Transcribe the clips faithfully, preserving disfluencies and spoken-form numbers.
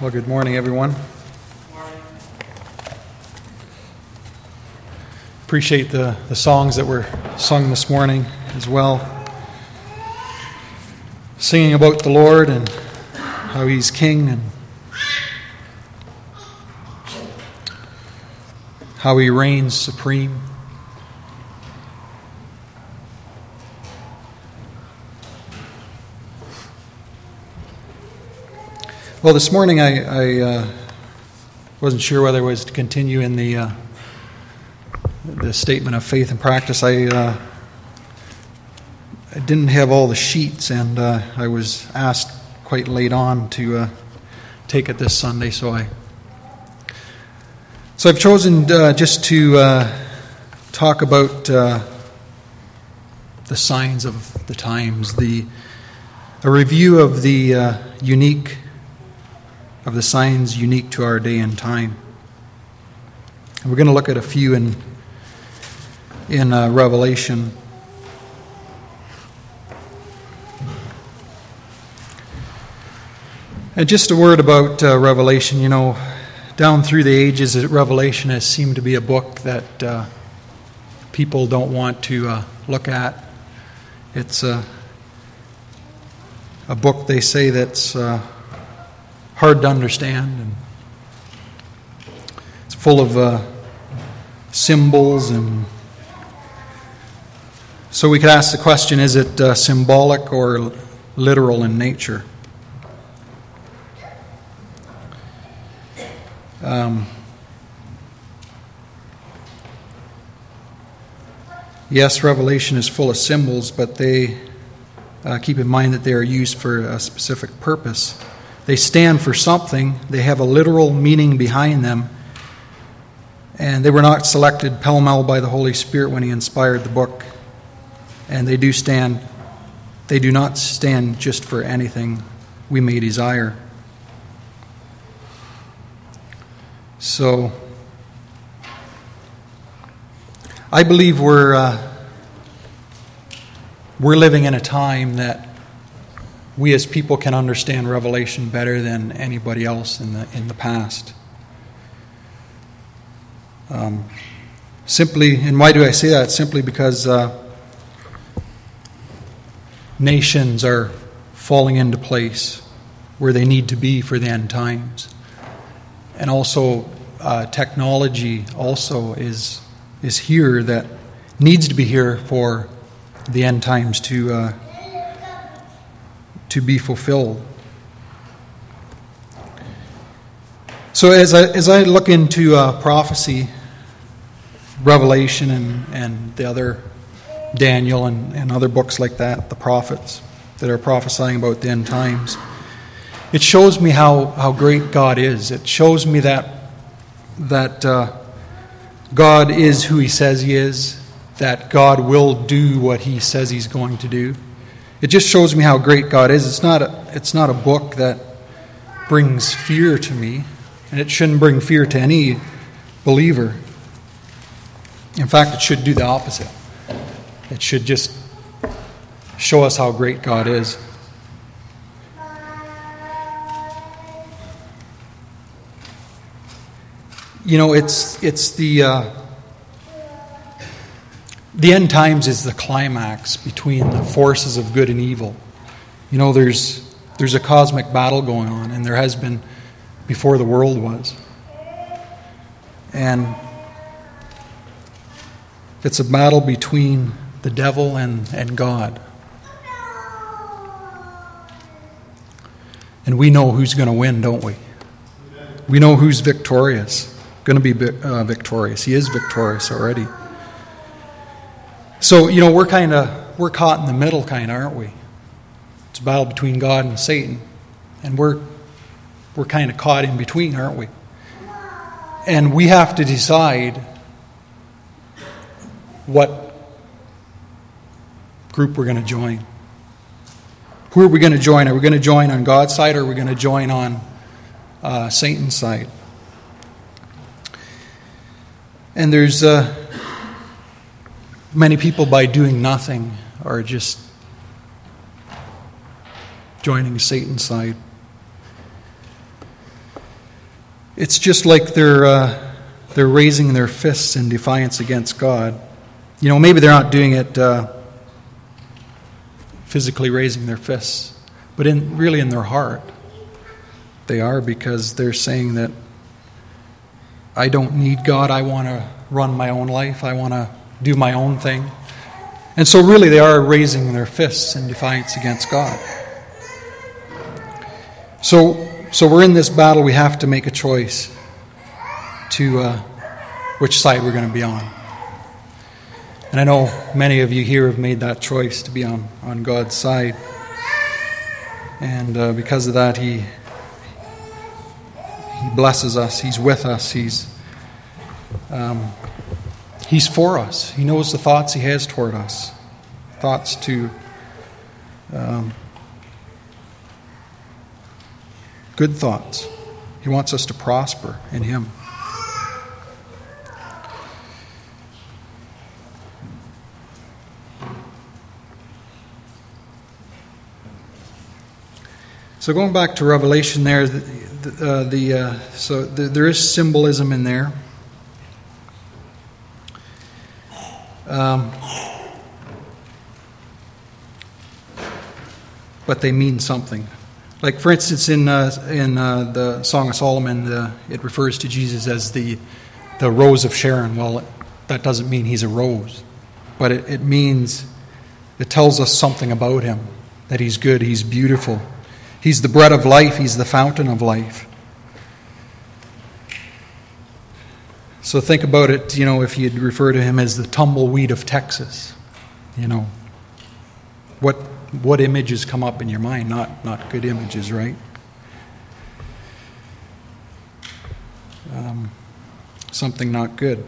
Well, good morning, everyone. Appreciate the, the songs that were sung this morning as well. Singing about the Lord and how He's King and how He reigns supreme. Well, this morning I, I uh, wasn't sure whether I was to continue in the uh, the statement of faith and practice. I uh, I didn't have all the sheets, and uh, I was asked quite late on to uh, take it this Sunday, so I so I've chosen uh, just to uh, talk about uh, the signs of the times, the a review of the uh, unique. of the signs unique to our day and time. And we're going to look at a few in in uh, Revelation. And just a word about uh, Revelation. You know, down through the ages, Revelation has seemed to be a book that uh, people don't want to uh, look at. It's a, a book, they say, that's uh, hard to understand, and it's full of uh, symbols, and so we could ask the question: is it uh, symbolic or literal in nature? Um, yes, Revelation is full of symbols, but they uh, keep in mind that they are used for a specific purpose. They stand for something. They have a literal meaning behind them. And they were not selected pell-mell by the Holy Spirit when He inspired the book. And they do stand, they do not stand just for anything we may desire. So, I believe we're uh, we're living in a time that we as people can understand Revelation better than anybody else in the in the past. Um, simply, and why do I say that? Simply because uh, nations are falling into place where they need to be for the end times, and also uh, technology also is is here that needs to be here for the end times to. Uh, to be fulfilled. So as I as I look into uh, prophecy, Revelation, and, and the other Daniel and, and other books like that, the prophets that are prophesying about the end times, it shows me how, how great God is. It shows me that that uh, God is who He says He is, that God will do what He says He's going to do. It just shows me how great God is. It's not a, it's not a book that brings fear to me, and it shouldn't bring fear to any believer. In fact, it should do the opposite. It should just show us how great God is. You know, it's it's the uh, The end times is the climax between the forces of good and evil. You know, there's there's a cosmic battle going on, and there has been before the world was. And it's a battle between the devil and, and God. And we know who's going to win, don't we? We know who's victorious, going to be uh, victorious. He is victorious already. So, you know, we're kind of, we're caught in the middle kind of, aren't we? It's a battle between God and Satan. And we're, we're kind of caught in between, aren't we? And we have to decide what group we're going to join. Who are we going to join? Are we going to join on God's side, or are we going to join on uh, Satan's side? And there's... Uh, Many people, by doing nothing, are just joining Satan's side. it's just like they're uh, they're raising their fists in defiance against God. You know, maybe they're not doing it uh, physically raising their fists, but in really in their heart they are, because they're saying that I don't need God. I want to run my own life. I want to do my own thing. And so really they are raising their fists in defiance against God. So so we're in this battle. We have to make a choice to uh, which side we're going to be on. And I know many of you here have made that choice to be on, on God's side. And uh, because of that, He He blesses us. He's with us. He's um, He's for us. He knows the thoughts He has toward us. Thoughts to um, good thoughts. He wants us to prosper in Him. So going back to Revelation there, the, the, uh, the uh, so the, there is symbolism in there. Um, but they mean something. Like, for instance, in uh, in uh, the Song of Solomon, the, it refers to Jesus as the the rose of Sharon. Well, it, that doesn't mean He's a rose, but it, it means, it tells us something about Him, that He's good, He's beautiful. He's the bread of life. He's the fountain of life. So think about it, you know, if you'd refer to Him as the tumbleweed of Texas, you know, what what images come up in your mind? Not not good images, right? Um, something not good.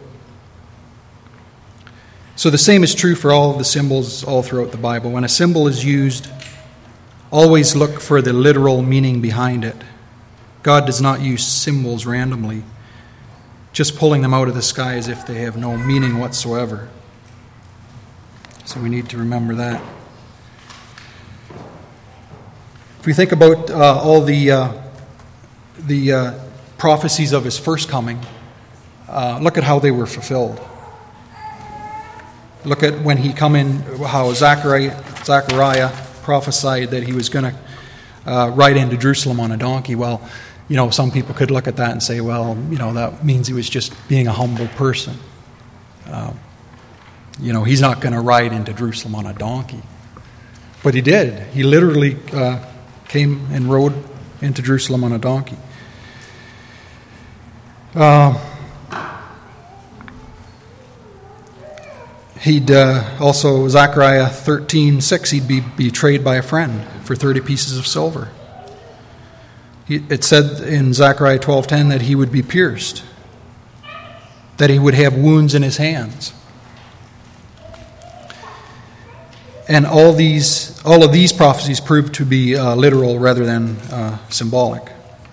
So the same is true for all of the symbols all throughout the Bible. When a symbol is used, always look for the literal meaning behind it. God does not use symbols randomly, just pulling them out of the sky as if they have no meaning whatsoever. So we need to remember that. If we think about uh, all the uh, the uh, prophecies of His first coming, uh, look at how they were fulfilled. Look at when He come in, how Zechariah, Zechariah prophesied that He was going to uh, ride into Jerusalem on a donkey. Well, you know, some people could look at that and say, well, you know, that means He was just being a humble person. Uh, you know, He's not going to ride into Jerusalem on a donkey. But He did. He literally uh, came and rode into Jerusalem on a donkey. Uh, He'd uh, also, Zechariah thirteen six, he'd be betrayed by a friend for thirty pieces of silver. He, it said in Zechariah twelve ten that He would be pierced, that He would have wounds in His hands. And all these, all of these prophecies proved to be uh, literal rather than uh, symbolic.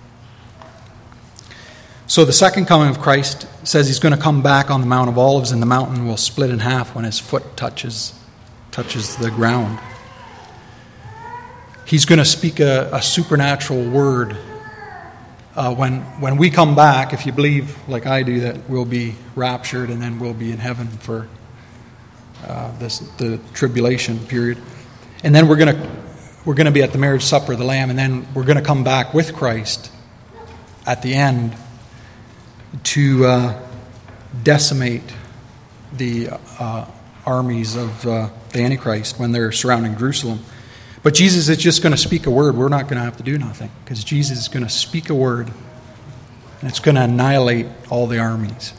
So the second coming of Christ says He's going to come back on the Mount of Olives, and the mountain will split in half when His foot touches touches the ground. He's going to speak a, a supernatural word. Uh, when when we come back, if you believe like I do that we'll be raptured and then we'll be in heaven for uh, this the tribulation period, and then we're going to we're going to be at the marriage supper of the Lamb, and then we're going to come back with Christ at the end to uh, decimate the uh, armies of uh, the Antichrist when they're surrounding Jerusalem. But Jesus is just going to speak a word. We're not going to have to do nothing, because Jesus is going to speak a word, and it's going to annihilate all the armies.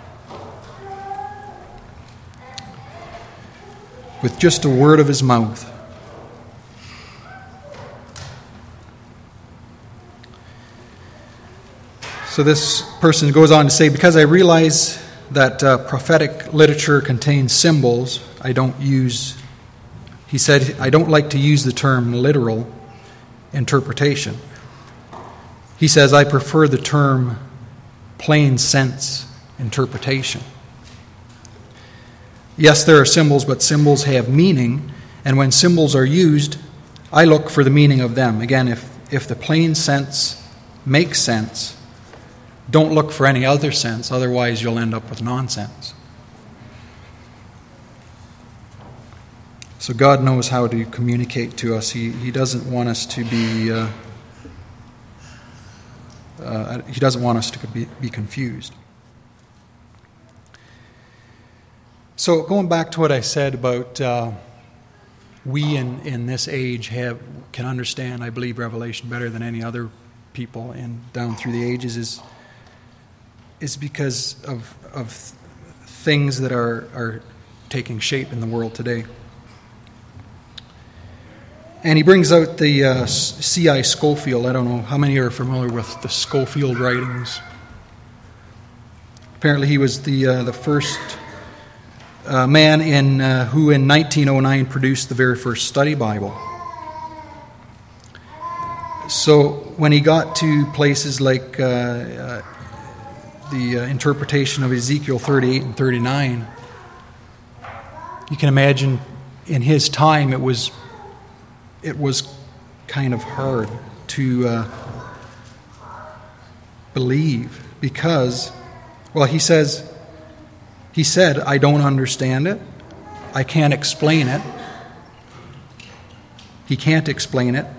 With just a word of His mouth. So this person goes on to say, because I realize that uh, prophetic literature contains symbols, I don't use, he said, I don't like to use the term literal interpretation. He says, I prefer the term plain sense interpretation. Yes, there are symbols, but symbols have meaning, and when symbols are used, I look for the meaning of them. Again, if, if the plain sense makes sense, don't look for any other sense, otherwise you'll end up with nonsense. So God knows how to communicate to us. He He doesn't want us to be uh, uh, He doesn't want us to be, be confused. So going back to what I said about uh, we in, in this age have can understand, I believe, Revelation better than any other people in down through the ages is is because of of things that are are taking shape in the world today. And he brings out the uh, C I Scofield. I don't know how many are familiar with the Scofield writings. Apparently, he was the uh, the first uh, man in uh, who in nineteen oh nine produced the very first study Bible. So when he got to places like uh, uh, the uh, interpretation of Ezekiel thirty-eight and thirty-nine, you can imagine in his time it was it was kind of hard to uh, believe because, well, he says, he said, I don't understand it. I can't explain it. He can't explain it.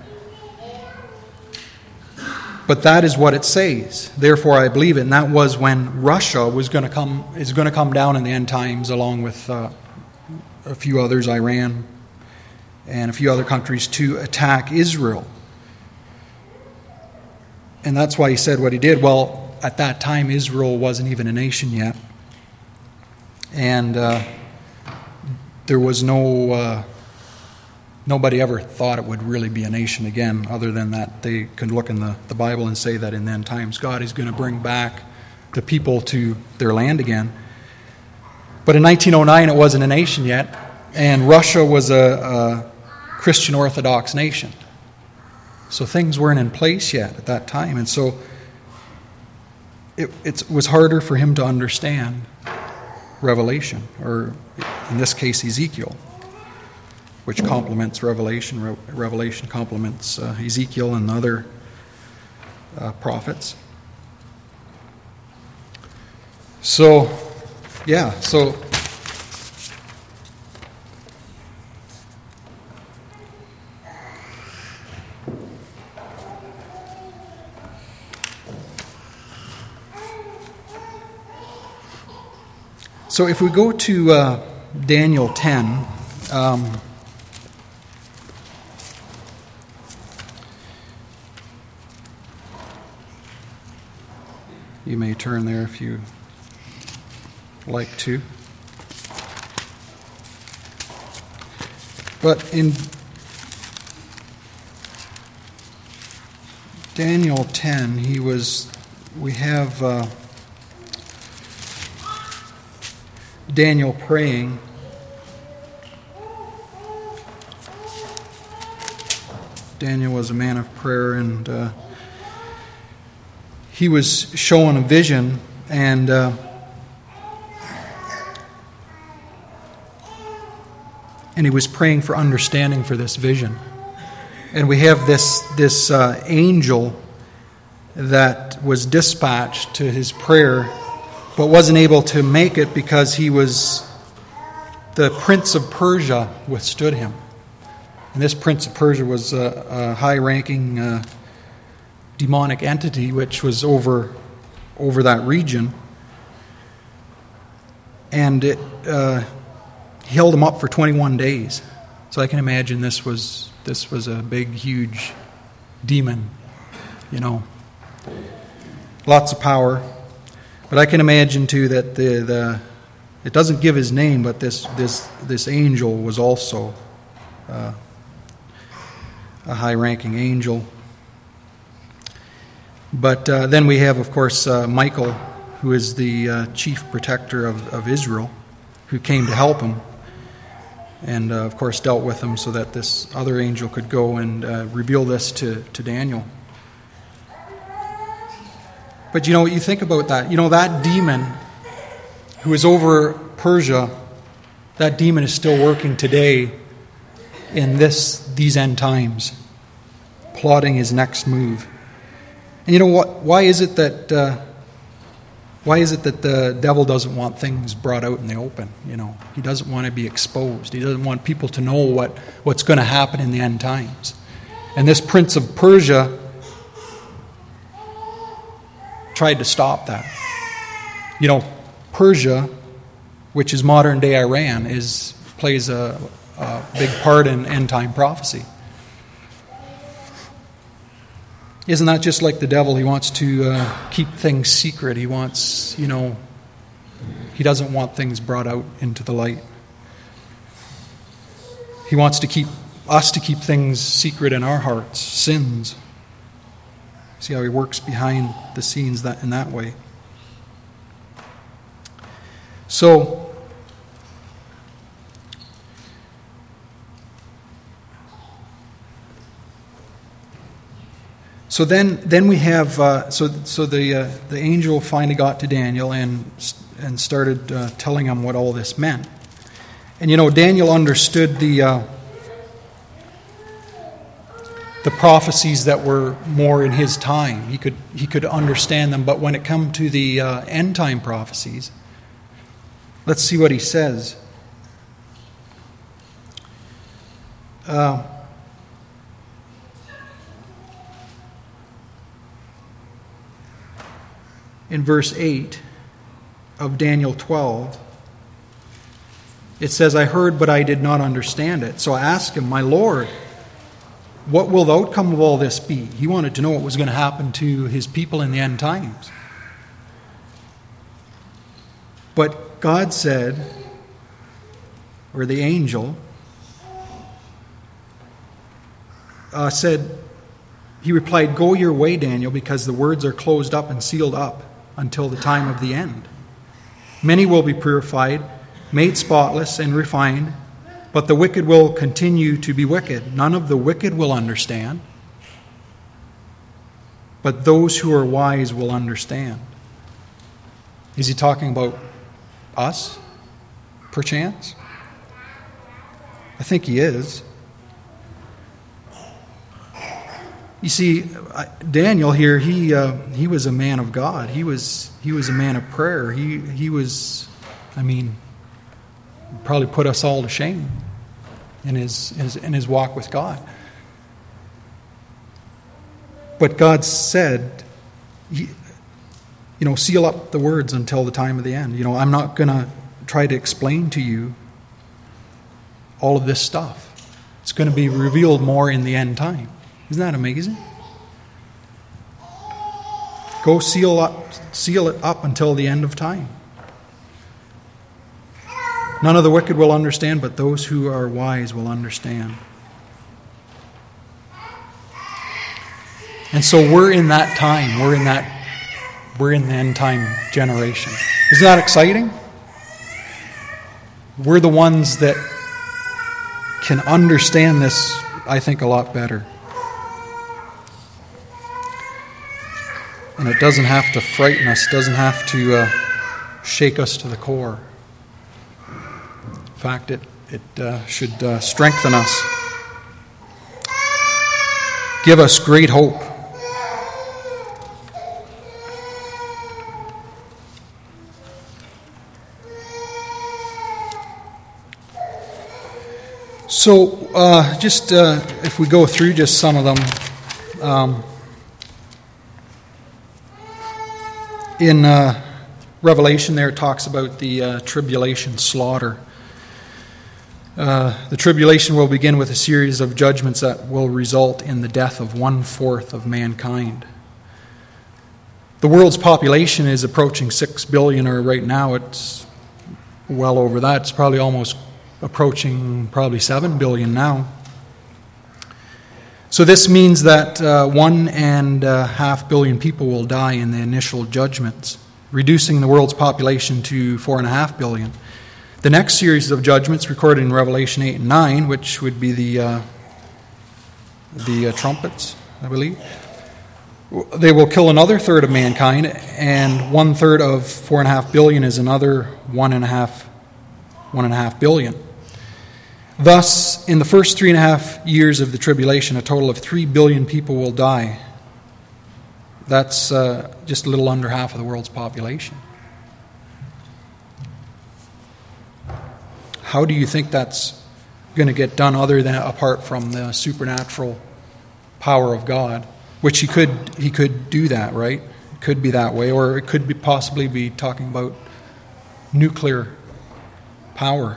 But that is what it says. Therefore, I believe it. And that was when Russia was going to come is going to come down in the end times, along with uh, a few others, Iran, and a few other countries, to attack Israel. And that's why he said what he did. Well, at that time, Israel wasn't even a nation yet. And uh, there was no... Uh, nobody ever thought it would really be a nation again, other than that they could look in the, the Bible and say that in the end times God is going to bring back the people to their land again. But in nineteen oh nine, it wasn't a nation yet. And Russia was a, a Christian Orthodox nation. So things weren't in place yet at that time. And so it, it was harder for him to understand Revelation, or in this case, Ezekiel, which complements Revelation. Re- Revelation complements uh, Ezekiel and other uh, prophets. So, yeah, so... So if we go to uh, Daniel ten, um, you may turn there if you like to. But in Daniel ten, he was, we have... Uh, Daniel praying. Daniel was a man of prayer, and uh, he was shown a vision, and uh, and he was praying for understanding for this vision. And we have this this uh, angel that was dispatched to his prayer, but wasn't able to make it because he was, the Prince of Persia withstood him. And this Prince of Persia was a, a high-ranking uh, demonic entity which was over over that region. And it uh, held him up for twenty-one days. So I can imagine this was this was a big, huge demon, you know. Lots of power. But I can imagine too that the, the it doesn't give his name, but this this this angel was also uh, a high-ranking angel. But uh, then we have, of course, uh, Michael, who is the uh, chief protector of, of Israel, who came to help him, and uh, of course dealt with him so that this other angel could go and uh, reveal this to, to Daniel. But you know, you think about that. You know, that demon who is over Persia, that demon is still working today in this these end times, plotting his next move. And you know what? Why is it that uh, Why is it that the devil doesn't want things brought out in the open? You know, he doesn't want to be exposed. He doesn't want people to know what, what's going to happen in the end times. And this prince of Persia tried to stop that. You know, Persia, which is modern day Iran, is plays a, a big part in end time prophecy. Isn't that just like the devil? He wants to uh, keep things secret. He wants, you know, he doesn't want things brought out into the light. He wants to keep us to keep things secret in our hearts, sins. See how he works behind the scenes that in that way. So, So then, then we have uh, so so the uh, the angel finally got to Daniel and and started uh, telling him what all this meant. And you know, Daniel understood the uh, the prophecies that were more in his time. He could he could understand them. But when it come to the uh, end time prophecies, let's see what he says. Uh, In verse eight of Daniel twelve, it says, I heard, but I did not understand it. So I asked him, my Lord, what will the outcome of all this be? He wanted to know what was going to happen to his people in the end times. But God said, or the angel, uh, said, he replied, go your way, Daniel, because the words are closed up and sealed up until the time of the end. Many will be purified, made spotless and refined, but the wicked will continue to be wicked. None of the wicked will understand, but those who are wise will understand. Is he talking about us, perchance? I think he is. You see, Daniel here, he uh, he was a man of God. He was he was a man of prayer. He he was, I mean, probably put us all to shame in his, his in his walk with God. But God said, he, you know, seal up the words until the time of the end. You know, I'm not going to try to explain to you all of this stuff. It's going to be revealed more in the end time. Isn't that amazing? Go seal up, seal it up until the end of time. None of the wicked will understand, but those who are wise will understand. And so we're in that time. We're in that. We're in the end time generation. Isn't that exciting? We're the ones that can understand this, I think, a lot better. And it doesn't have to frighten us, doesn't have to uh, shake us to the core. In fact, it, it uh, should uh, strengthen us, give us great hope. So, uh, just uh, if we go through just some of them, um, in uh, Revelation there it talks about the uh, tribulation slaughter. Uh, the tribulation will begin with a series of judgments that will result in the death of one-fourth of mankind. The world's population is approaching six billion, or right now it's well over that. It's probably almost approaching probably seven billion now. So this means that uh, one and a half billion people will die in the initial judgments, reducing the world's population to four and a half billion. The next series of judgments recorded in Revelation eight and nine, which would be the uh, the uh, trumpets, I believe, they will kill another third of mankind, and one third of four and a half billion is another one and a half one and a half billion. Thus, in the first three and a half years of the tribulation, a total of three billion people will die. That's uh, just a little under half of the world's population. how do you think that's going to get done other than apart from the supernatural power of God? Which he could he could do that, right? It could be that way, or it could be possibly be talking about nuclear power.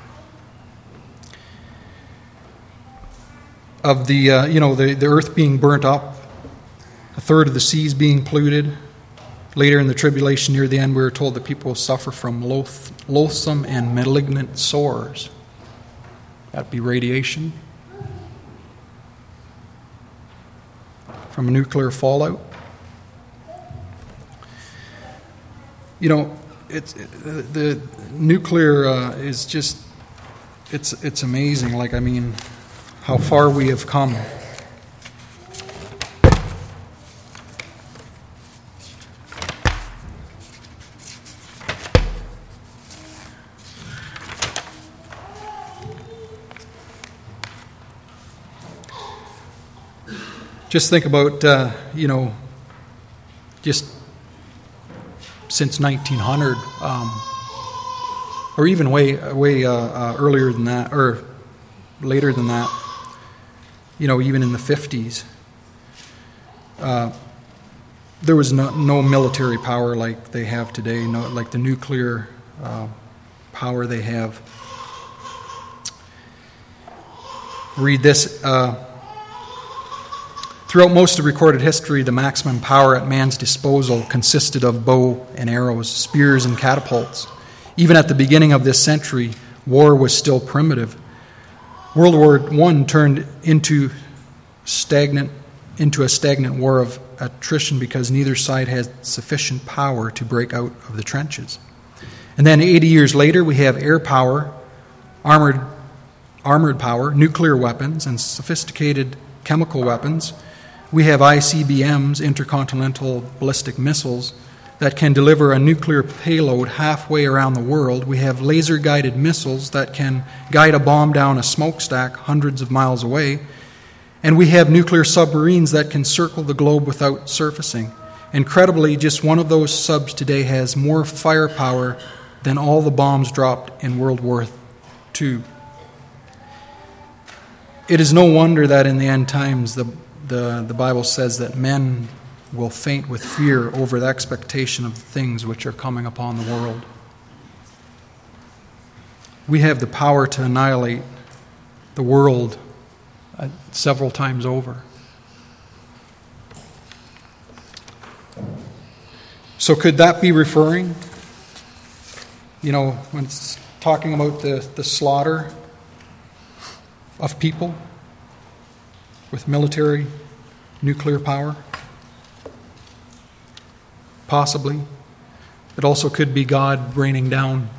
Of the uh, you know the, the earth being burnt up, a third of the seas being polluted. Later in the tribulation, near the end, we were told that people will suffer from loath, loathsome and malignant sores. That'd be radiation from a nuclear fallout. You know, it's it, the nuclear uh, is just it's it's amazing. Like, I mean, how far we have come. Just think about, uh, you know, just since nineteen hundred, um, or even way way uh, uh, earlier than that, or later than that. You know, even in the fifties, uh, there was no, no military power like they have today, no, like the nuclear uh, power they have. Read this. Uh, Throughout most of recorded history, the maximum power at man's disposal consisted of bow and arrows, spears and catapults. Even at the beginning of this century, war was still primitive. World War One turned into stagnant into a stagnant war of attrition because neither side had sufficient power to break out of the trenches. And then eighty years later, we have air power, armored armored power, nuclear weapons, and sophisticated chemical weapons. We have I C B Ms, intercontinental ballistic missiles, that can deliver a nuclear payload halfway around the world. We have laser-guided missiles that can guide a bomb down a smokestack hundreds of miles away. And we have nuclear submarines that can circle the globe without surfacing. Incredibly, just one of those subs today has more firepower than all the bombs dropped in World War Two. It is no wonder that in the end times the The, the Bible says that men will faint with fear over the expectation of the things which are coming upon the world. We have the power to annihilate the world uh, several times over. So could that be referring, you know, when it's talking about the, the slaughter of people with military nuclear power? Possibly. It also could be God raining down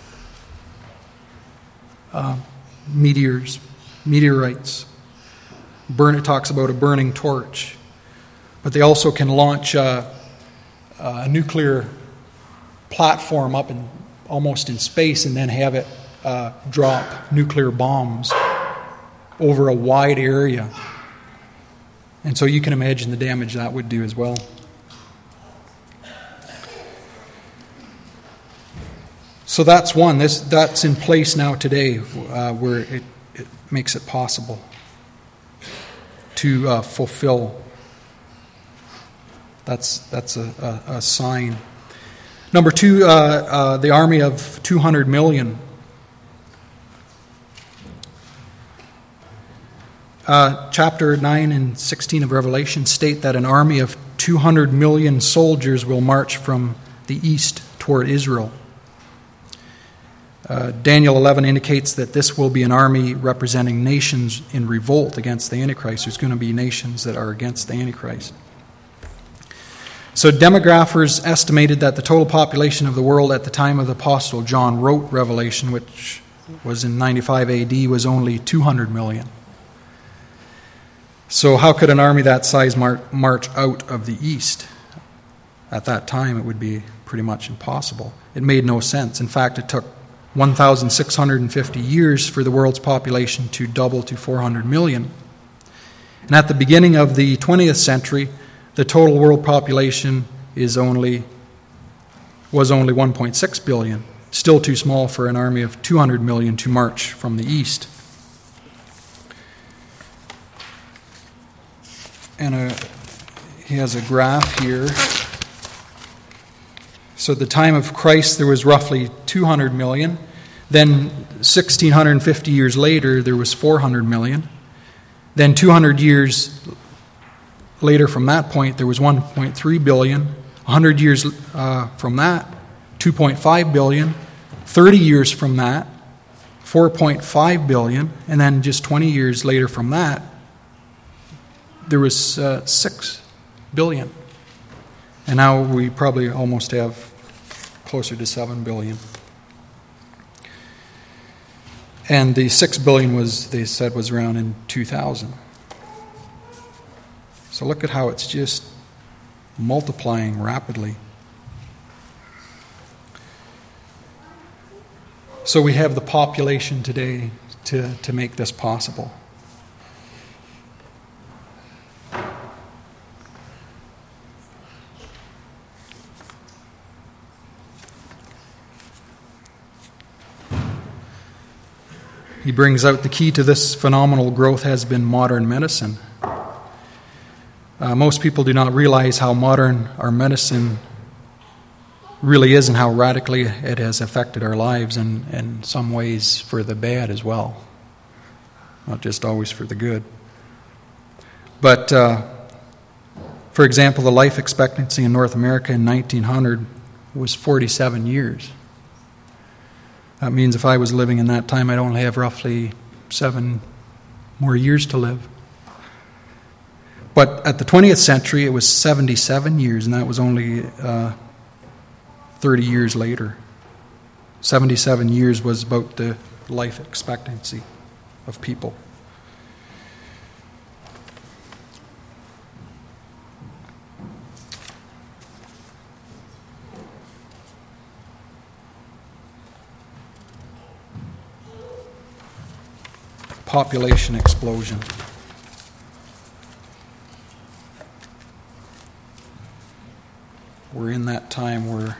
uh, meteors, meteorites. Burn, it talks about a burning torch. But they also can launch uh, a nuclear platform up in almost in space and then have it uh, drop nuclear bombs over a wide area. And so you can imagine the damage that would do as well. So that's one. This that's in place now today, uh, where it, it makes it possible to uh, fulfill. That's that's a, a, a sign. Number two, uh, uh, the army of two hundred million. Uh, chapter nine and sixteen of Revelation state that an army of two hundred million soldiers will march from the east toward Israel. Uh, Daniel eleven indicates that this will be an army representing nations in revolt against the Antichrist. There's going to be nations that are against the Antichrist. So demographers estimated that the total population of the world at the time of the Apostle John wrote Revelation, which was in ninety-five A D, was only two hundred million. So how could an army that size mar- march out of the east? At that time, it would be pretty much impossible. It made no sense. In fact, it took one thousand six hundred fifty years for the world's population to double to four hundred million. And at the beginning of the twentieth century, the total world population is only was only one point six billion. still too small for an army of two hundred million to march from the east. And a, he has a graph here. So at the time of Christ, there was roughly two hundred million. Then sixteen fifty years later, there was four hundred million. Then two hundred years later from that point, there was one point three billion. one hundred years uh, from that, two point five billion. thirty years from that, four point five billion. And then just twenty years later from that, there was uh, six billion. And now we probably almost have closer to seven billion. And the six billion was, they said, was around in two thousand. So look at how it's just multiplying rapidly. So we have the population today to, to make this possible. He brings out the key to this phenomenal growth has been modern medicine. Uh, most people do not realize how modern our medicine really is and how radically it has affected our lives, and in some ways for the bad as well, not just always for the good. But, uh, for example, the life expectancy in North America in nineteen hundred was forty-seven years. That means if I was living in that time, I'd only have roughly seven more years to live. But at the twentieth century, it was seventy-seven years, and that was only uh, thirty years later. seventy-seven years was about the life expectancy of people. Population explosion. We're in that time where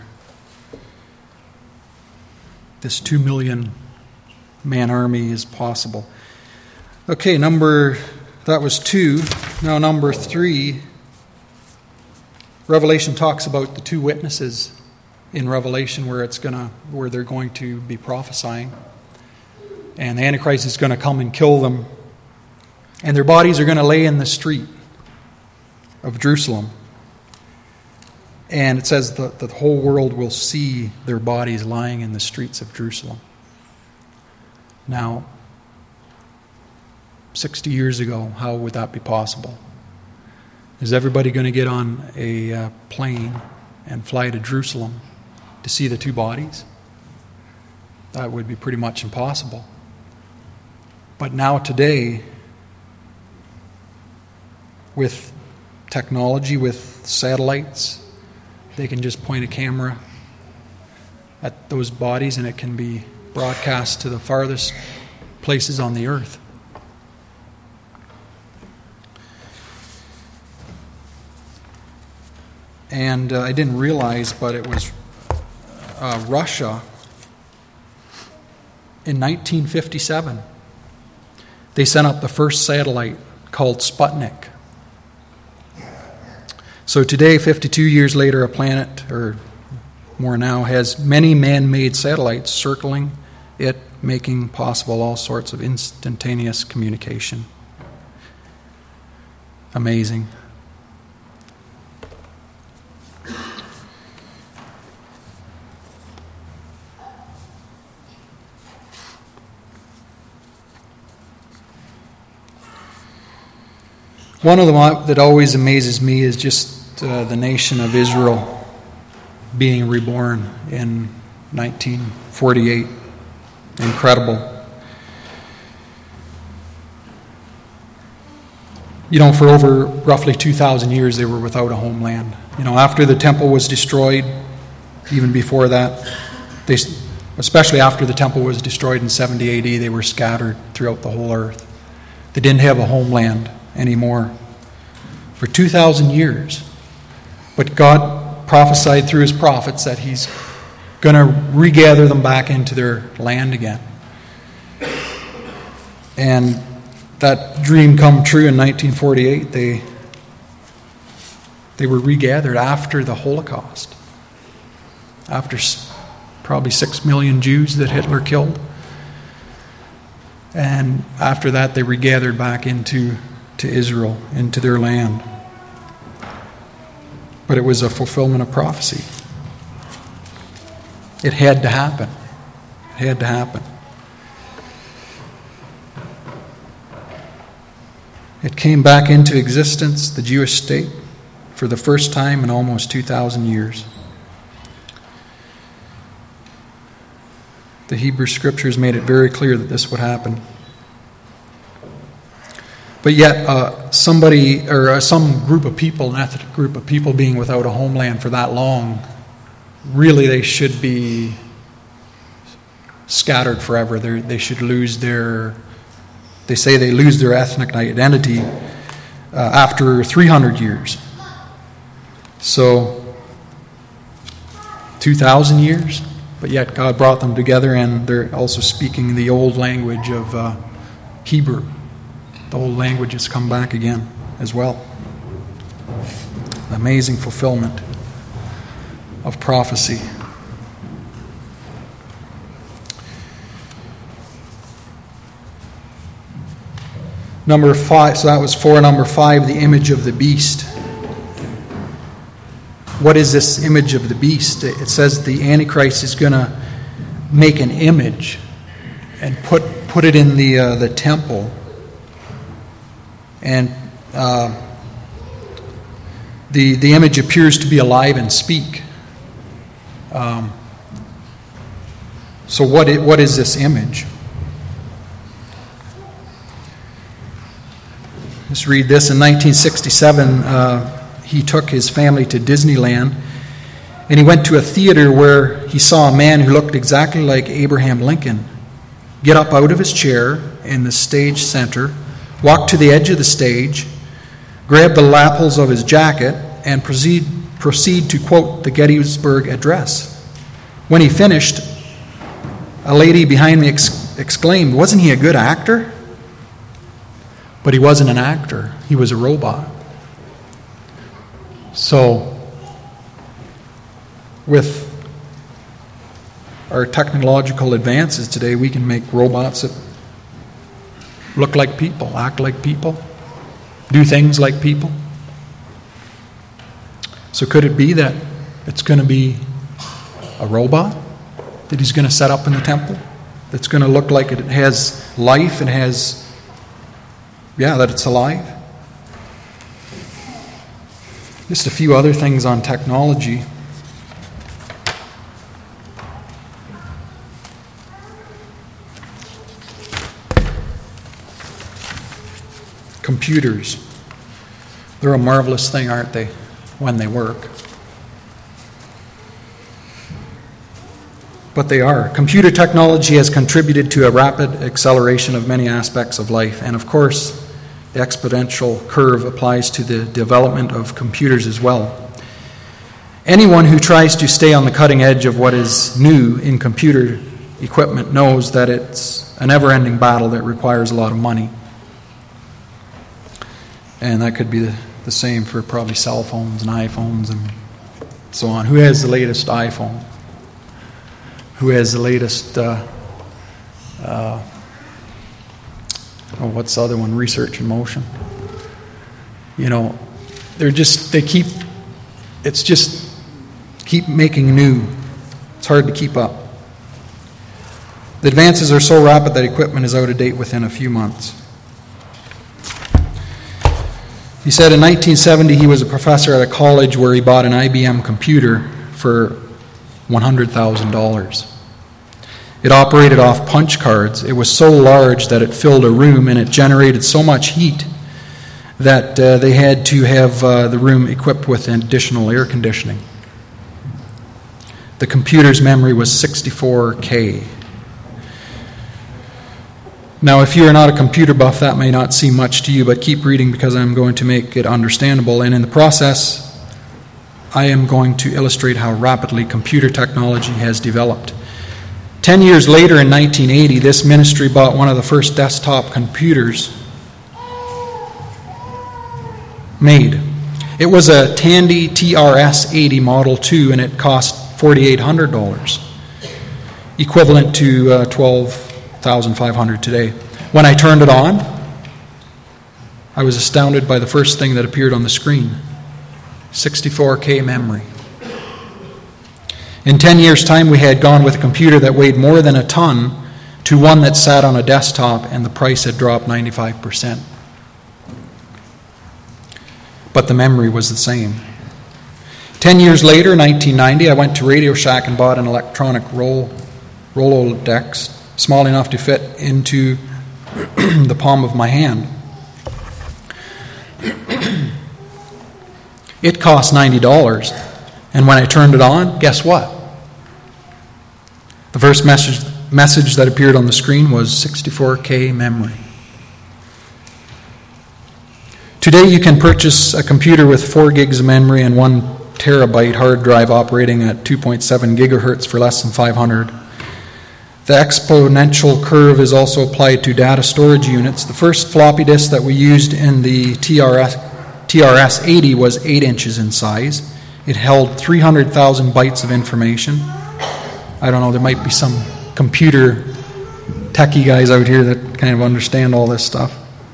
this two million man army is possible. Okay, number, that was two. Now number three, Revelation talks about the two witnesses in Revelation where it's gonna, where they're going to be prophesying. And the Antichrist is going to come and kill them. And their bodies are going to lay in the street of Jerusalem. And it says that the whole world will see their bodies lying in the streets of Jerusalem. Now, sixty years ago, how would that be possible? Is everybody going to get on a uh, plane and fly to Jerusalem to see the two bodies? That would be pretty much impossible. But now today, with technology, with satellites, they can just point a camera at those bodies and it can be broadcast to the farthest places on the earth. And uh, I didn't realize, but it was uh, Russia in nineteen fifty-seven. They sent up the first satellite called Sputnik. So today, fifty-two years later, a planet, or more now, has many man-made satellites circling it, making possible all sorts of instantaneous communication. Amazing. One of them that always amazes me is just uh, the nation of Israel being reborn in nineteen forty-eight. Incredible. You know, for over roughly two thousand years they were without a homeland. You know, after the temple was destroyed, even before that, they, especially after the temple was destroyed in seventy A D, they were scattered throughout the whole earth. They didn't have a homeland anymore for two thousand years. But God prophesied through his prophets that he's going to regather them back into their land again. And that dream come true in nineteen forty-eight. They, they were regathered after the Holocaust, after probably six million Jews that Hitler killed. And after that, they regathered back into to Israel, into their land. But it was a fulfillment of prophecy. It had to happen. It had to happen. It came back into existence, the Jewish state, for the first time in almost two thousand years. The Hebrew Scriptures made it very clear that this would happen. But yet, uh, somebody or uh, some group of people, an ethnic group of people being without a homeland for that long, really they should be scattered forever. They're, they should lose their, they say they lose their ethnic identity uh, after three hundred years. So, two thousand years, but yet God brought them together, and they're also speaking the old language of uh, Hebrew. The old language has come back again as well. Amazing fulfillment of prophecy. Number five, so that was four. Number five, the image of the beast. What is this image of the beast? It says the Antichrist is going to make an image and put put it in the uh, the temple. And uh, the the image appears to be alive and speak. Um, so what it, what is this image? Let's read this. In nineteen sixty-seven, uh, he took his family to Disneyland, and he went to a theater where he saw a man who looked exactly like Abraham Lincoln get up out of his chair in the stage center, walk to the edge of the stage, grab the lapels of his jacket, and proceed, proceed to quote the Gettysburg Address. When he finished, a lady behind me ex- exclaimed, "Wasn't he a good actor?" But he wasn't an actor. He was a robot. So, with our technological advances today, we can make robots that look like people, act like people, do things like people. So could it be that it's going to be a robot that he's going to set up in the temple that's going to look like it has life and has, yeah, that it's alive? Just a few other things on technology. Computers. They're a marvelous thing, aren't they, when they work? But they are. Computer technology has contributed to a rapid acceleration of many aspects of life. And of course, the exponential curve applies to the development of computers as well. Anyone who tries to stay on the cutting edge of what is new in computer equipment knows that it's a never-ending battle that requires a lot of money. And that could be the, the same for probably cell phones and iPhones and so on. Who has the latest iPhone? Who has the latest, uh, uh, oh, what's the other one? Research in Motion. You know, they're just, they keep, it's just keep making new. It's hard to keep up. The advances are so rapid that equipment is out of date within a few months. He said in nineteen seventy he was a professor at a college where he bought an I B M computer for one hundred thousand dollars. It operated off punch cards. It was so large that it filled a room, and it generated so much heat that uh, they had to have uh, the room equipped with additional air conditioning. The computer's memory was sixty-four K. Now, if you are not a computer buff, that may not seem much to you, but keep reading because I'm going to make it understandable. And in the process, I am going to illustrate how rapidly computer technology has developed. Ten years later, in nineteen eighty, this ministry bought one of the first desktop computers made. It was a Tandy T R S eighty Model two, and it cost four thousand eight hundred dollars, equivalent to uh, twelve thousand five hundred dollars today. When I turned it on, I was astounded by the first thing that appeared on the screen: sixty-four K memory. In ten years' time, we had gone with a computer that weighed more than a ton to one that sat on a desktop, and the price had dropped ninety-five percent. But the memory was the same. Ten years later, nineteen ninety, I went to Radio Shack and bought an electronic roll, Rolodex, small enough to fit into the palm of my hand. It cost ninety dollars, and when I turned it on, guess what? The first message, message that appeared on the screen was sixty-four K memory. Today you can purchase a computer with four gigs of memory and one terabyte hard drive operating at two point seven gigahertz for less than five hundred dollars. The exponential curve is also applied to data storage units. The first floppy disk that we used in the T R S eighty was eight inches in size. It held three hundred thousand bytes of information. I don't know, there might be some computer techie guys out here that kind of understand all this stuff.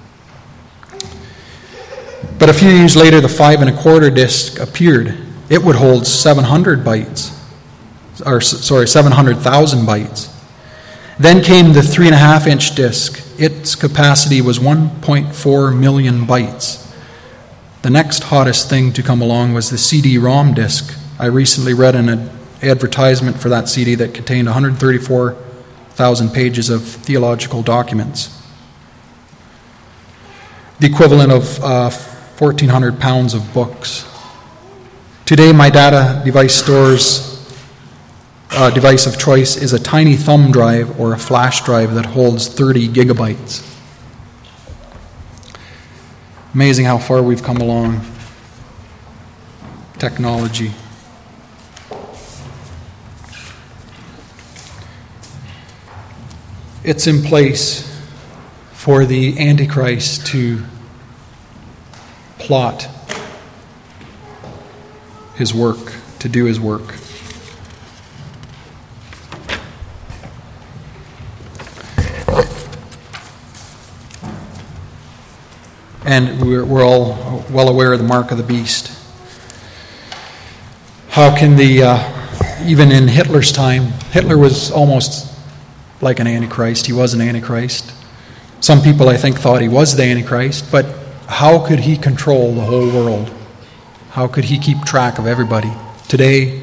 But a few years later, the five and a quarter disc appeared. It would hold seven hundred bytes, or sorry, seven hundred thousand bytes. Then came the three and a half inch disc. Its capacity was one point four million bytes. The next hottest thing to come along was the C D ROM disc. I recently read an advertisement for that C D that contained one hundred thirty-four thousand pages of theological documents, the equivalent of uh, fourteen hundred pounds of books. Today, my data device store's uh, device of choice is a tiny thumb drive or a flash drive that holds thirty gigabytes. Amazing how far we've come along. Technology. It's in place for the Antichrist to plot his work, to do his work. And we're, we're all well aware of the mark of the beast. How can the, uh, even in Hitler's time, Hitler was almost like an Antichrist. He was an Antichrist. Some people, I think, thought he was the Antichrist, but how could he control the whole world? How could he keep track of everybody? Today,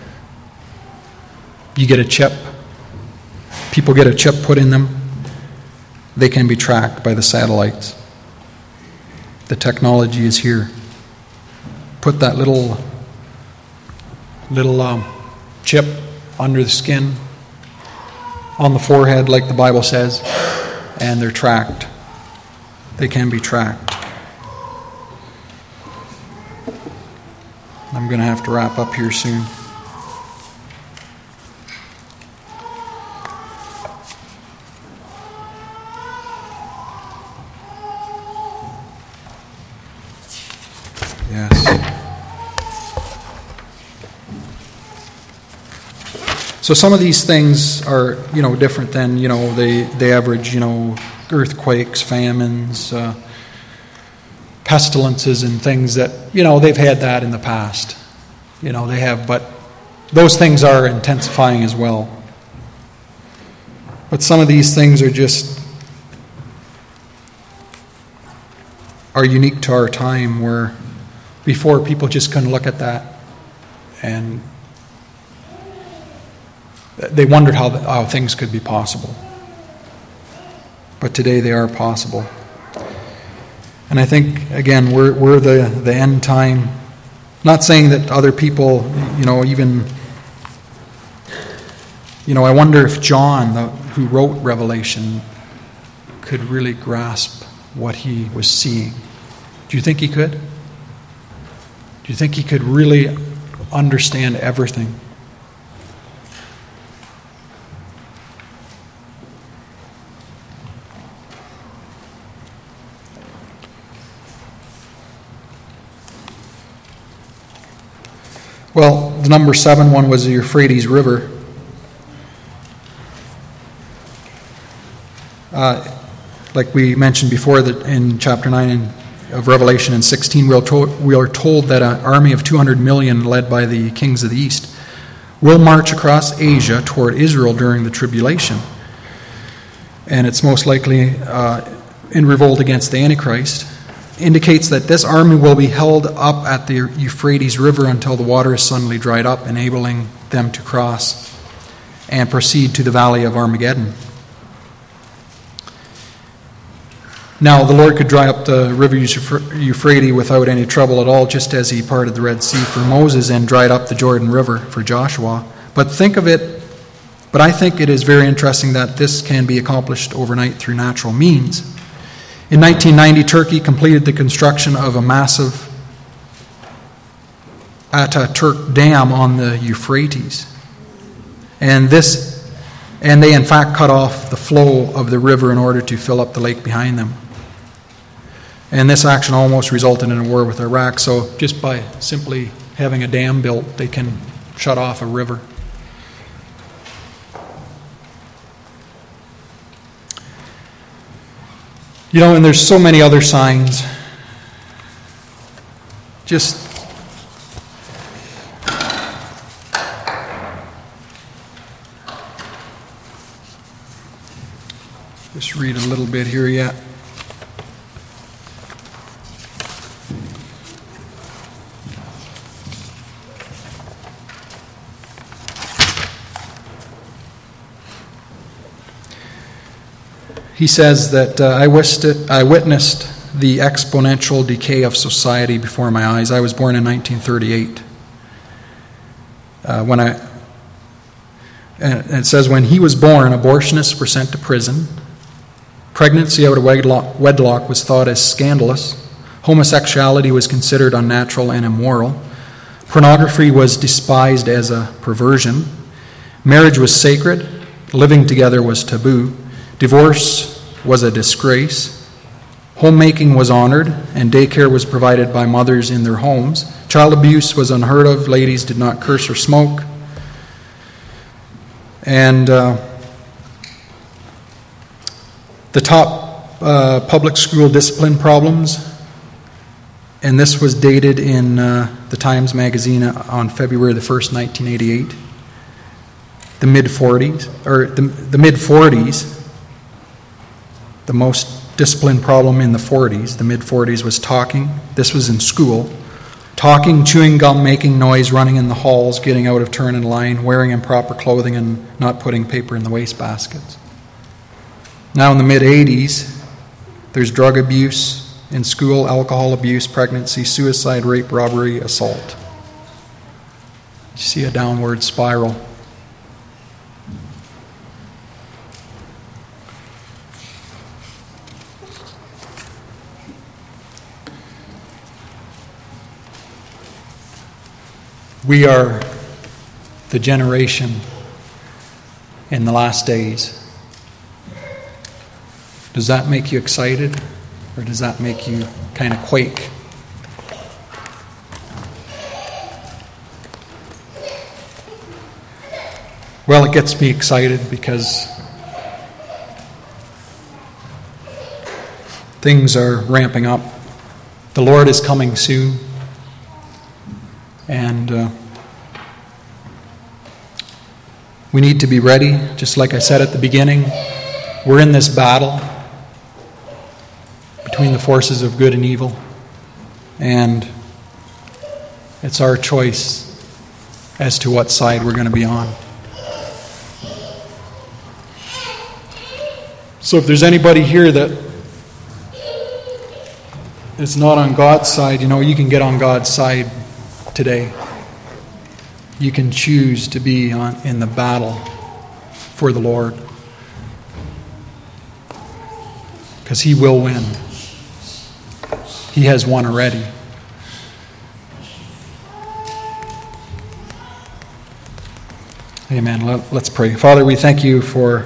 you get a chip. People get a chip put in them. They can be tracked by the satellites. The technology is here. Put that little, little um, chip under the skin, on the forehead, like the Bible says, and they're tracked. They can be tracked. I'm going to have to wrap up here soon. Yes. So some of these things are, you know, different than, you know, the, the average, you know, earthquakes, famines, uh, pestilences and things that, you know, they've had that in the past. You know, they have, but those things are intensifying as well. But some of these things are just, are unique to our time, where before people just couldn't look at that and they wondered how, the, how things could be possible. But today they are possible. And I think, again, we're, we're the, the end time. Not saying that other people, you know, even, you know, I wonder if John, the, who wrote Revelation, could really grasp what he was seeing. Do you think he could? Do you think he could really understand everything. Well, the number seven one was the Euphrates River. Uh, like we mentioned before, that in chapter nine in, of Revelation and sixteen, we are, told, we are told that an army of two hundred million led by the kings of the east will march across Asia toward Israel during the tribulation. And it's most likely uh, in revolt against the Antichrist. Indicates that this army will be held up at the Euphrates River until the water is suddenly dried up, enabling them to cross and proceed to the valley of Armageddon. Now, the Lord could dry up the river Euphrates without any trouble at all, just as he parted the Red Sea for Moses and dried up the Jordan River for Joshua. But think of it, but I think it is very interesting that this can be accomplished overnight through natural means. In nineteen ninety, Turkey completed the construction of a massive Ataturk Dam on the Euphrates. And this, and they in fact cut off the flow of the river in order to fill up the lake behind them. And this action almost resulted in a war with Iraq. So just by simply having a dam built, they can shut off a river. You know, and there's so many other signs. Just just read a little bit here yet. He says that uh, I, wished it, I witnessed the exponential decay of society before my eyes. I was born in nineteen thirty-eight. Uh, when I, and it says, when he was born, abortionists were sent to prison. Pregnancy out of wedlock, wedlock was thought as scandalous. Homosexuality was considered unnatural and immoral. Pornography was despised as a perversion. Marriage was sacred. Living together was taboo. Divorce was a disgrace. Homemaking was honored, and daycare was provided by mothers in their homes. Child abuse was unheard of. Ladies did not curse or smoke. And uh, the top uh, public school discipline problems, and this was dated in uh, the Times Magazine on February the first, nineteen eighty-eight. The mid-forties, or the, the mid-forties, the most discipline problem in the forties, the mid-forties, was talking. This was in school. Talking, chewing gum, making noise, running in the halls, getting out of turn in line, wearing improper clothing, and not putting paper in the wastebaskets. Now in the mid-eighties, there's drug abuse in school, alcohol abuse, pregnancy, suicide, rape, robbery, assault. You see a downward spiral. We are the generation in the last days. Does that make you excited, or does that make you kind of quake? Well, it gets me excited because things are ramping up. The Lord is coming soon. And uh, we need to be ready, just like I said at the beginning. We're in this battle between the forces of good and evil. And it's our choice as to what side we're going to be on. So if there's anybody here that is not on God's side, you know, you can get on God's side today. You can choose to be on, in the battle for the Lord, because He will win. He has won already. Amen. Let, let's pray. Father, we thank you for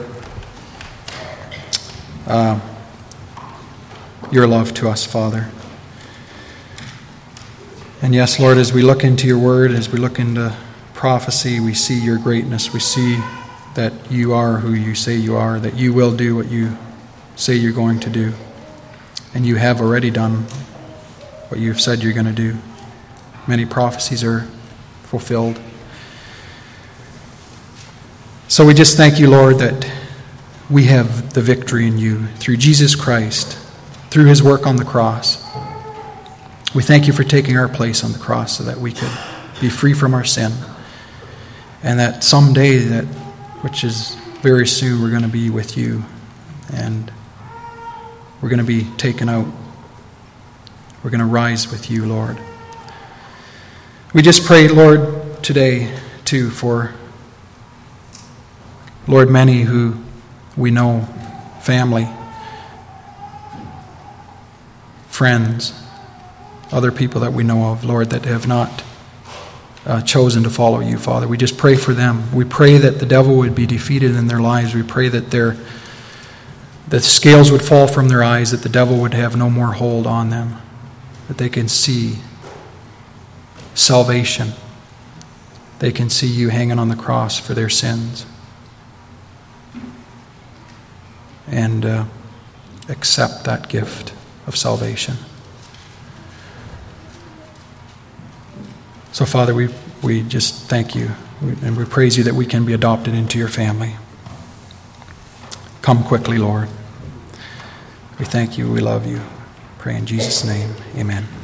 uh, your love to us, Father. And yes, Lord, as we look into your word, as we look into prophecy, we see your greatness. We see that you are who you say you are, that you will do what you say you're going to do. And you have already done what you've said you're going to do. Many prophecies are fulfilled. So we just thank you, Lord, that we have the victory in you through Jesus Christ, through his work on the cross. We thank you for taking our place on the cross so that we could be free from our sin. And that someday, that which is very soon, we're going to be with you. And we're going to be taken out. We're going to rise with you, Lord. We just pray, Lord, today, too, for, Lord, many who we know, family, friends, other people that we know of, Lord, that have not uh, chosen to follow you, Father. We just pray for them. We pray that the devil would be defeated in their lives. We pray that their the scales would fall from their eyes, that the devil would have no more hold on them, that they can see salvation. They can see you hanging on the cross for their sins. And uh, accept that gift of salvation. So, Father, we, we just thank you and we praise you that we can be adopted into your family. Come quickly, Lord. We thank you. We love you. Pray in Jesus' name. Amen.